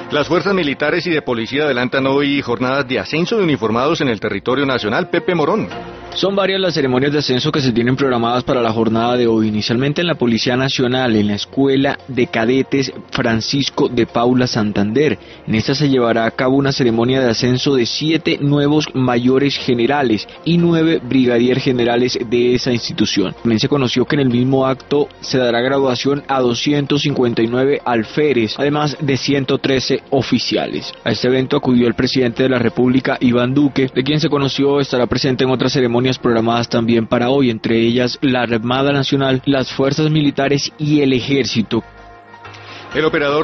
Las fuerzas militares y de policía adelantan hoy jornadas de ascenso de uniformados en el territorio nacional. Pepe Morón. Son varias las ceremonias de ascenso que se tienen programadas para la jornada de hoy. Inicialmente en la Policía Nacional, en la Escuela de Cadetes Francisco de Paula Santander. En esta se llevará a cabo una ceremonia de ascenso de 7 nuevos mayores generales y 9 brigadier generales de esa institución. También se conoció que en el mismo acto se dará graduación a 259 alférez, además de 113 oficiales. A este evento acudió el presidente de la República, Iván Duque, de quien se conoció estará presente en otras ceremonias programadas también para hoy, entre ellas la Armada Nacional, las Fuerzas Militares y el Ejército. El operador